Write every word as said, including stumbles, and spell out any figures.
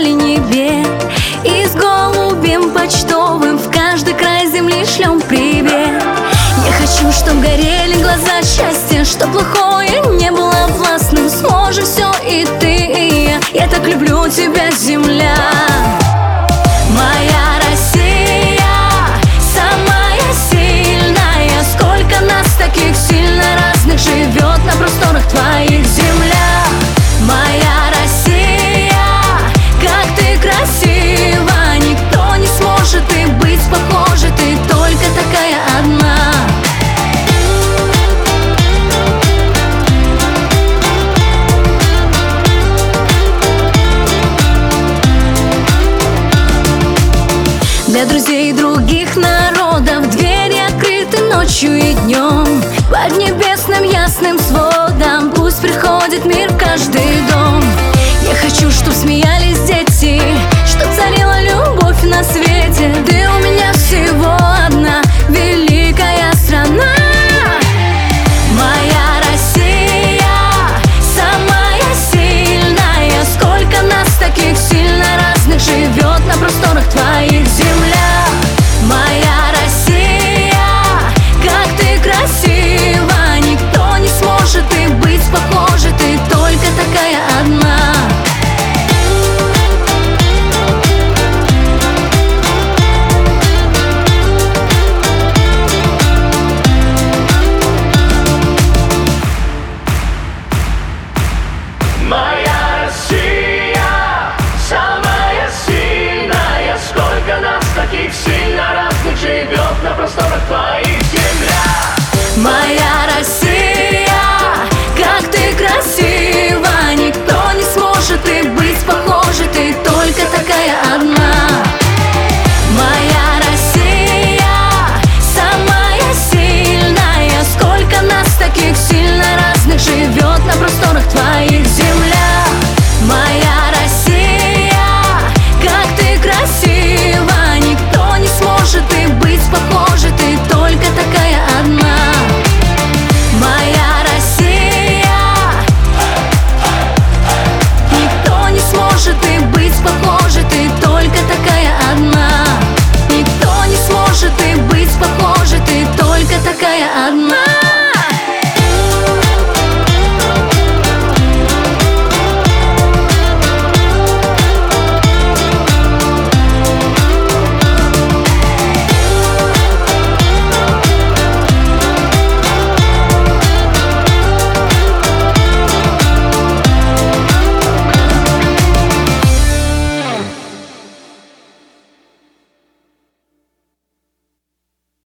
небе, и с голубем почтовым в каждый край земли шлем привет. Я хочу, чтоб горели глаза счастья, чтоб плохое не было властным. Сможем все и ты, и я. Я так люблю тебя, земля. Моя Россия, самая сильная. Сколько нас таких сильно разных живет на просторах твоих, земля. Моя Россия, как ты красива, никто не сможет и быть похожей, ты только такая одна. Для друзей других народов двери открыты ночью и днем. Под небесным ясным сводом пусть приходит мир каждый